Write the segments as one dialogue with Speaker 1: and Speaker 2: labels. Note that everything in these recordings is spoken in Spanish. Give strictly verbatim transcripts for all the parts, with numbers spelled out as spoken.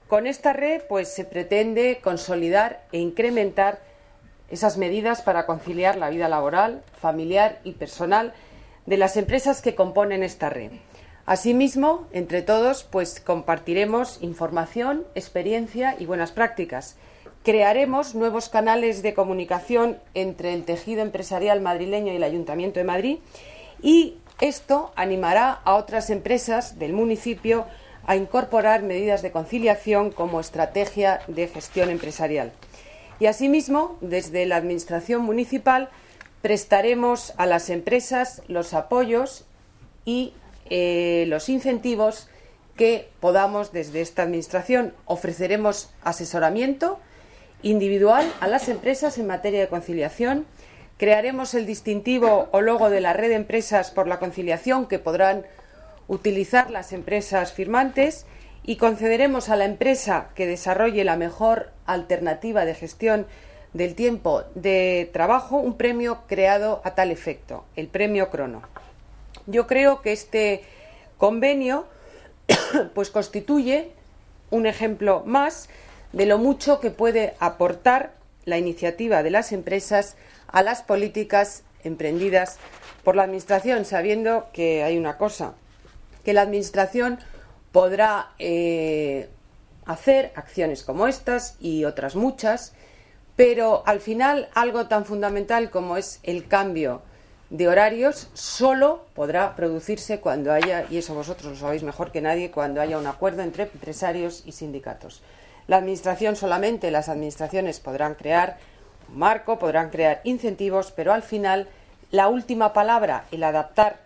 Speaker 1: Con esta red pues, se pretende consolidar e incrementar esas medidas para conciliar la vida laboral, familiar y personal de las empresas que componen esta red. Asimismo, entre todos, pues compartiremos información, experiencia y buenas prácticas. Crearemos nuevos canales de comunicación entre el tejido empresarial madrileño y el Ayuntamiento de Madrid y esto animará a otras empresas del municipio a incorporar medidas de conciliación como estrategia de gestión empresarial. Y asimismo, desde la Administración municipal prestaremos a las empresas los apoyos y eh, los incentivos que podamos desde esta Administración. Ofreceremos asesoramiento individual a las empresas en materia de conciliación. Crearemos el distintivo o logo de la red de empresas por la conciliación que podrán utilizar las empresas firmantes y concederemos a la empresa que desarrolle la mejor alternativa de gestión del tiempo de trabajo un premio creado a tal efecto, el premio Crono. Yo creo que este convenio pues constituye un ejemplo más de lo mucho que puede aportar la iniciativa de las empresas a las políticas emprendidas por la Administración, sabiendo que hay una cosa, que la Administración podrá eh, hacer acciones como estas y otras muchas, pero al final algo tan fundamental como es el cambio de horarios solo podrá producirse cuando haya, y eso vosotros lo sabéis mejor que nadie, cuando haya un acuerdo entre empresarios y sindicatos. La Administración solamente, las administraciones podrán crear un marco, podrán crear incentivos, pero al final la última palabra, el adaptar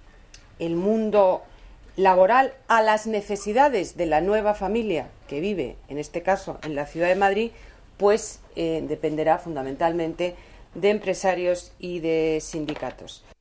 Speaker 1: el mundo laboral a las necesidades de la nueva familia que vive, en este caso, en la ciudad de Madrid, pues eh, dependerá fundamentalmente de empresarios y de sindicatos.